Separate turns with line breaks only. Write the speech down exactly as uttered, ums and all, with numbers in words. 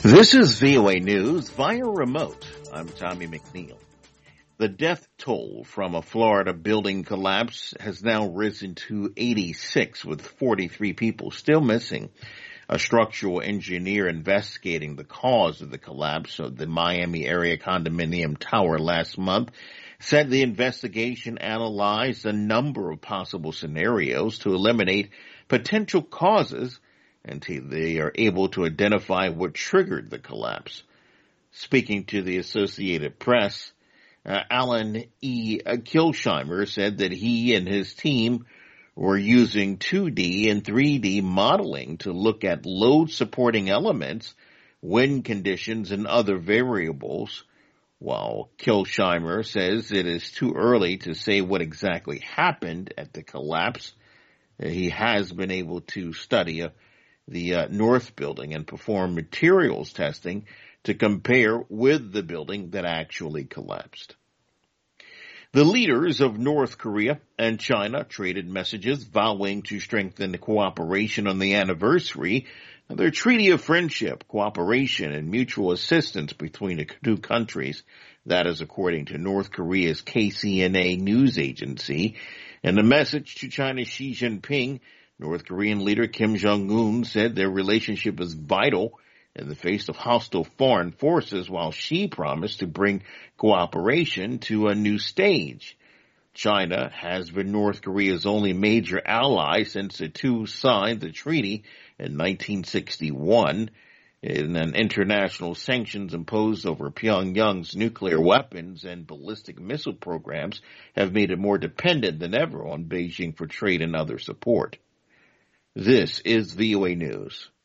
This is V O A News via remote. I'm Tommy McNeil. The death toll from a Florida building collapse has now risen to eighty-six, with forty-three people still missing. A structural engineer investigating the cause of the collapse of the Miami area condominium tower last month said the investigation analyzed a number of possible scenarios to eliminate potential causes until they are able to identify what triggered the collapse. Speaking to the Associated Press, uh, Alan E. Kilsheimer said that he and his team were using two D and three D modeling to look at load-supporting elements, wind conditions, and other variables, while Kilsheimer says it is too early to say what exactly happened at the collapse. He has been able to study a the uh, North building and perform materials testing to compare with the building that actually collapsed. The leaders of North Korea and China traded messages vowing to strengthen cooperation on the anniversary of their Treaty of Friendship, Cooperation, and Mutual Assistance between the two countries. That is according to North Korea's K C N A news agency. In a message to China's Xi Jinping, North Korean leader Kim Jong-un said their relationship is vital in the face of hostile foreign forces, while Xi promised to bring cooperation to a new stage. China has been North Korea's only major ally since the two signed the treaty in nineteen sixty-one. And then international sanctions imposed over Pyongyang's nuclear weapons and ballistic missile programs have made it more dependent than ever on Beijing for trade and other support. This is V O A News.